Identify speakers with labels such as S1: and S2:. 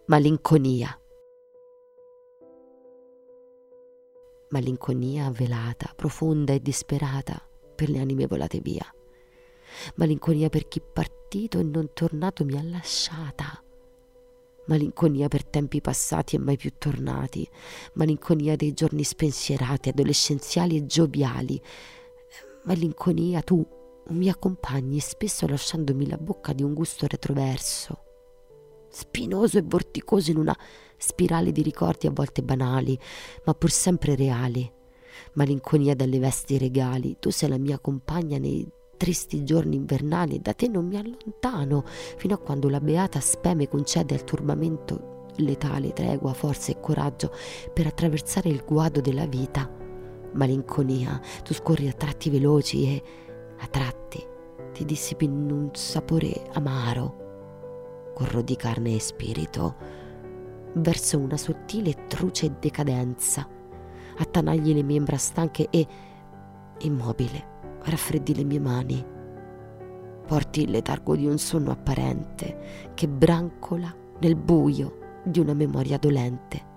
S1: Malinconia. Malinconia velata, profonda e disperata per le anime volate via. Malinconia per chi partito e non tornato mi ha lasciata. Malinconia per tempi passati e mai più tornati. Malinconia dei giorni spensierati, adolescenziali e gioviali. Malinconia, tu mi accompagni spesso lasciandomi la bocca di un gusto retroverso, spinoso e vorticoso in una spirale di ricordi a volte banali, ma pur sempre reali. Malinconia dalle vesti regali, tu sei la mia compagna nei tristi giorni invernali, da te non mi allontano, fino a quando la beata speme concede al turbamento letale tregua, forza e coraggio per attraversare il guado della vita. Malinconia, tu scorri a tratti veloci e a tratti ti dissipi in un sapore amaro, corro di carne e spirito, verso una sottile e truce decadenza, attanagli le membra stanche e, immobile, raffreddi le mie mani, porti il letargo di un sonno apparente che brancola nel buio di una memoria dolente.